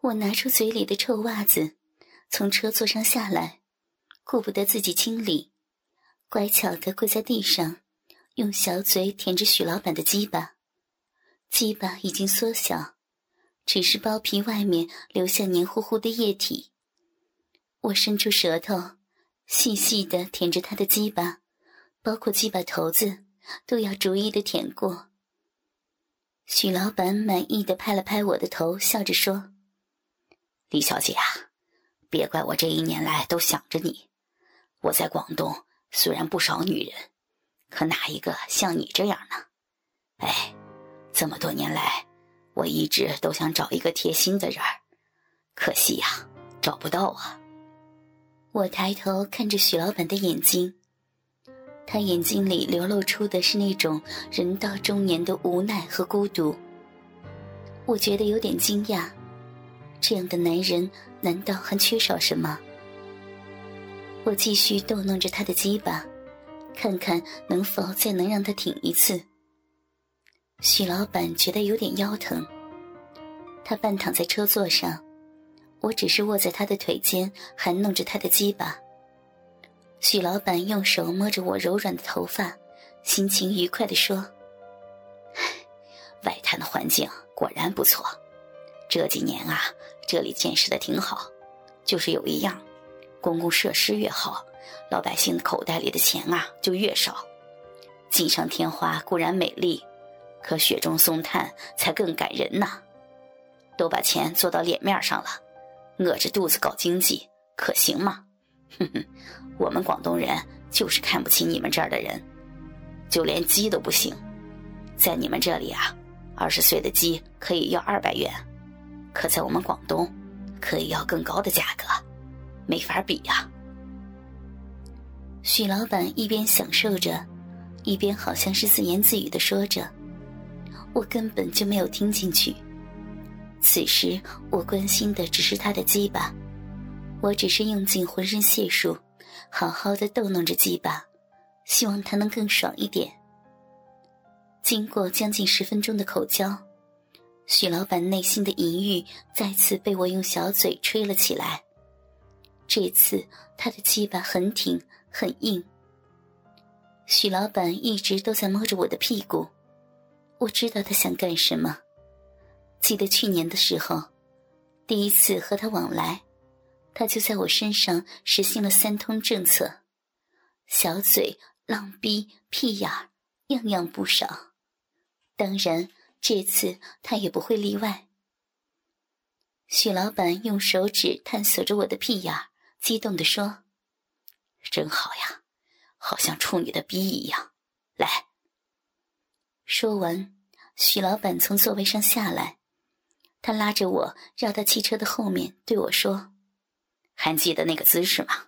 我拿出嘴里的臭袜子，从车座上下来，顾不得自己清理，乖巧地跪在地上，用小嘴舔着许老板的鸡巴。鸡巴已经缩小，只是包皮外面留下黏糊糊的液体。我伸出舌头，细细地舔着他的鸡巴，包括鸡巴头子都要逐一地舔过。许老板满意地拍了拍我的头，笑着说：李小姐啊，别怪我这1年来都想着你。我在广东虽然不少女人，可哪一个像你这样呢？哎，这么多年来，我一直都想找一个贴心的人儿，可惜呀，找不到啊。我抬头看着许老板的眼睛，他眼睛里流露出的是那种人到中年的无奈和孤独。我觉得有点惊讶，这样的男人难道还缺少什么？我继续逗弄着他的鸡巴，看看能否再能让他挺一次。许老板觉得有点腰疼，他半躺在车座上，我只是卧在他的腿间，含弄着他的鸡巴。许老板用手摸着我柔软的头发，心情愉快地说：外滩的环境果然不错，这几年啊，这里建设的挺好，就是有一样，公共设施越好，老百姓的口袋里的钱啊就越少。锦上添花固然美丽，可雪中送炭才更感人呐。都把钱做到脸面上了，饿着肚子搞经济，可行吗？哼哼，我们广东人就是看不起你们这儿的人，就连鸡都不行。在你们这里啊，20岁的鸡可以要200元，可在我们广东可以要更高的价格，没法比呀。许老板一边享受着，一边好像是自言自语地说着，我根本就没有听进去。此时我关心的只是他的鸡巴，我只是用尽浑身解数，好好的逗弄着鸡巴，希望他能更爽一点。经过将近10分钟的口交，许老板内心的淫欲再次被我用小嘴吹了起来。这次他的鸡巴很挺很硬。许老板一直都在摸着我的屁股，我知道他想干什么。记得去年的时候，第一次和他往来，他就在我身上实行了3通政策，小嘴、浪逼、屁眼儿，样样不少。当然这次他也不会例外。许老板用手指探索着我的屁眼儿，激动地说：真好呀，好像处女的逼一样，来。说完，许老板从座位上下来，他拉着我绕到汽车的后面对我说：还记得那个姿势吗？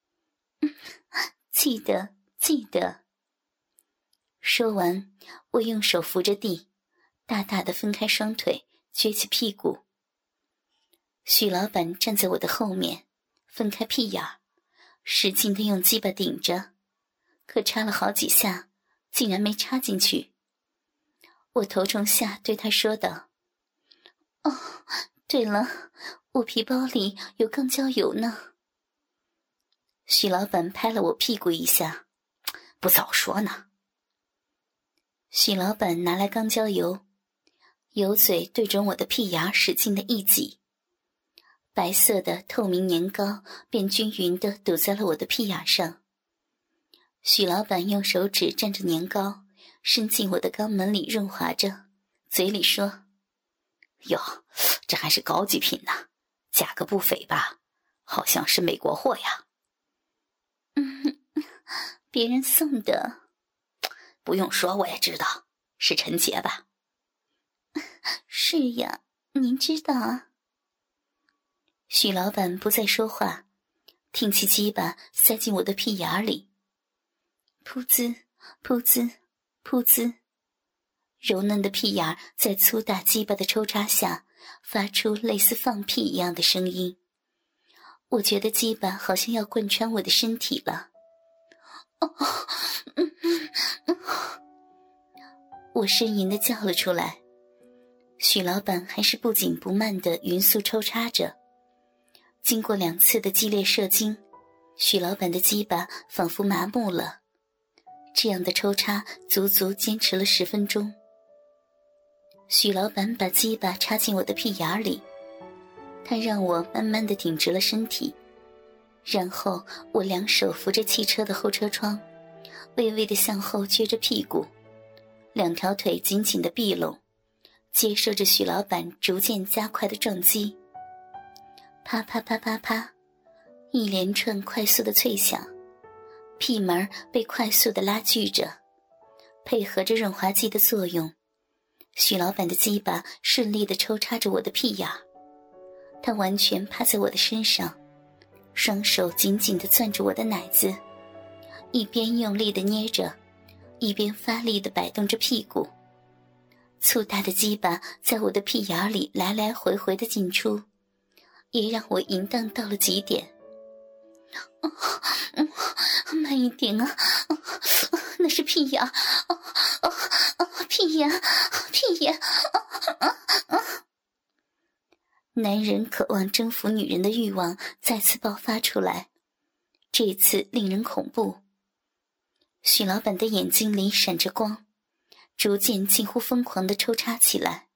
记得记得。说完，我用手扶着地，大大的分开双腿，撅起屁股。许老板站在我的后面，分开屁眼儿，使劲地用鸡巴顶着，可插了好几下，竟然没插进去。我头冲下对他说道：哦，对了，我皮包里有钢胶油呢。许老板拍了我屁股一下：不早说呢。许老板拿来钢胶油，油嘴对准我的屁眼使劲的一挤，白色的透明年糕便均匀地堵在了我的屁眼上。许老板用手指蘸着年糕，伸进我的肛门里润滑着，嘴里说：哟，这还是高级品呢，价格不菲吧？好像是美国货呀。别人送的。不用说我也知道，是陈杰吧？是呀，您知道啊。许老板不再说话，挺起鸡巴塞进我的屁眼里，噗滋噗滋噗滋，柔嫩的屁眼在粗大鸡巴的抽插下发出类似放屁一样的声音。我觉得鸡巴好像要贯穿我的身体了。我呻吟地叫了出来。 许老板还是不紧不慢地匀速抽插着。经过2次的激烈射精，许老板的鸡巴仿佛麻木了。这样的抽插足足坚持了10分钟。许老板把鸡巴插进我的屁眼里，他让我慢慢地挺直了身体，然后我2手扶着汽车的后车窗，微微地向后撅着屁股，2条腿紧紧地闭拢，接受着许老板逐渐加快的撞击。啪啪啪啪啪，一连串快速的脆响，屁门被快速地拉锯着，配合着润滑剂的作用，许老板的鸡巴顺利地抽插着我的屁眼。他完全趴在我的身上，双手紧紧地攥住我的奶子，一边用力地捏着，一边发力地摆动着屁股。粗大的鸡巴在我的屁眼里来来回回地进出，也让我淫荡到了极点。慢一点啊，那是屁眼，屁眼，屁眼。男人渴望征服女人的欲望再次爆发出来，这次令人恐怖。许老板的眼睛里闪着光，逐渐近乎疯狂地抽插起来。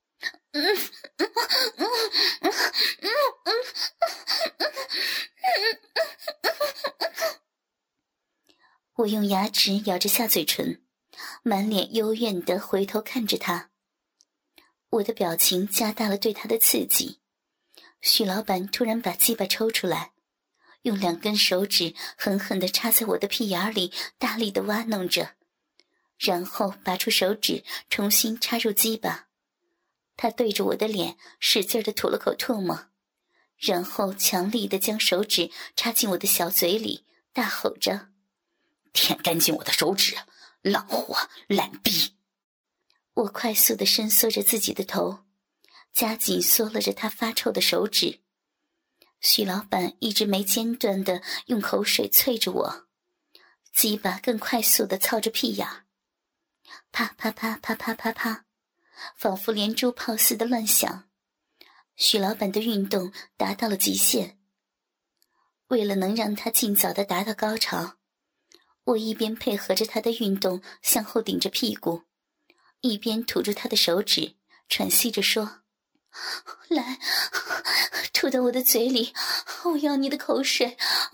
我用牙齿咬着下嘴唇，满脸幽怨地回头看着他。我的表情加大了对他的刺激。许老板突然把鸡巴抽出来，用2根手指狠狠地插在我的屁眼里，大力地挖弄着，然后拔出手指重新插入鸡巴。他对着我的脸使劲地吐了口唾沫，然后强力地将手指插进我的小嘴里，大吼着：舔干净我的手指，浪货懒逼！我快速地伸缩着自己的头，加紧缩了着他发臭的手指。许老板一直没间断地用口水啐着我，鸡巴更快速地操着屁眼，啪啪啪啪啪啪啪，仿佛连珠炮似的乱响。许老板的运动达到了极限。为了能让他尽早地达到高潮，我一边配合着他的运动向后顶着屁股，一边吐住他的手指，喘息着说：来，吐到我的嘴里，我要你的口水。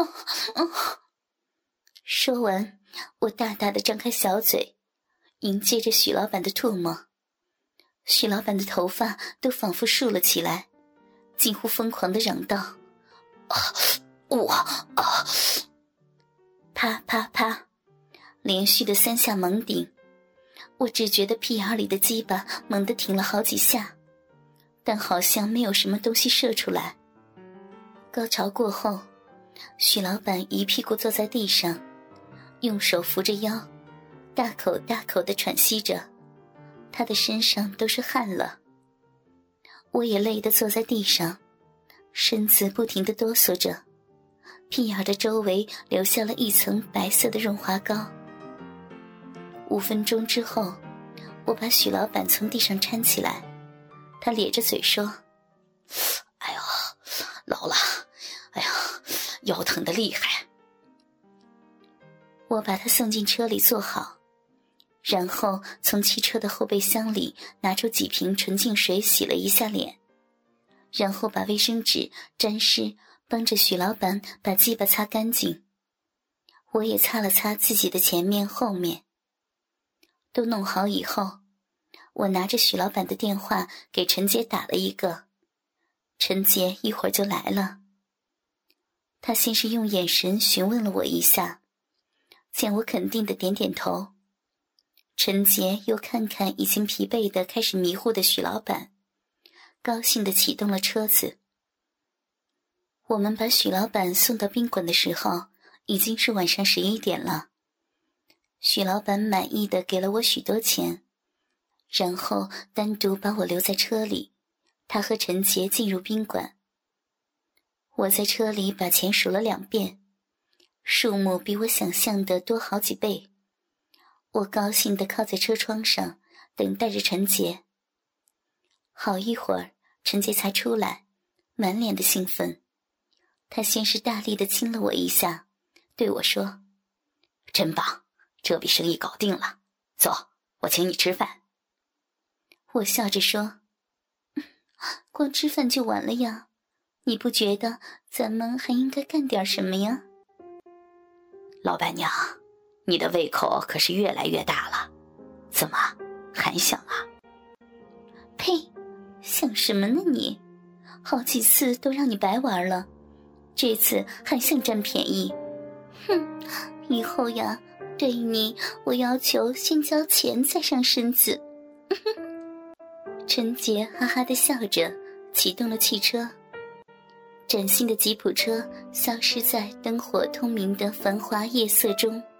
说完，我大大的张开小嘴，迎接着许老板的唾沫。许老板的头发都仿佛竖了起来，近乎疯狂地嚷道：啪啪啪，连续的3下猛顶。我只觉得屁眼里的鸡巴猛地挺了好几下，但好像没有什么东西射出来。高潮过后，许老板一屁股坐在地上，用手扶着腰，大口大口地喘息着，他的身上都是汗了。我也累得坐在地上，身子不停地哆嗦着，屁眼的周围留下了一层白色的润滑膏。5分钟之后，我把许老板从地上搀起来，他咧着嘴说：哎呦，老了，哎呀，腰疼得厉害。我把他送进车里坐好，然后从汽车的后备箱里拿出几瓶纯净水洗了一下脸，然后把卫生纸沾湿，帮着许老板把鸡巴擦干净。我也擦了擦自己的前面后面。都弄好以后，我拿着许老板的电话给陈杰打了一个，陈杰一会儿就来了。他先是用眼神询问了我一下，见我肯定的点点头。陈杰又看看已经疲惫的开始迷糊的许老板，高兴地启动了车子。我们把许老板送到宾馆的时候，已经是晚上11点了。许老板满意地给了我许多钱，然后单独把我留在车里，他和陈杰进入宾馆。我在车里把钱数了2遍，数目比我想象的多好几倍。我高兴地靠在车窗上，等待着陈杰。 好一会儿，陈杰才出来，满脸的兴奋。他先是大力地亲了我一下，对我说：“真棒，这笔生意搞定了，走，我请你吃饭。”我笑着说：“光吃饭就完了呀，你不觉得咱们还应该干点什么呀？” 老板娘，你的胃口可是越来越大了，怎么还想啊？ 呸，想什么呢你？好几次都让你白玩了，这次还想占便宜？哼，以后呀，对你我要求先交钱再上身子。陈杰哈哈地笑着启动了汽车，崭新的吉普车消失在灯火通明的繁华夜色中。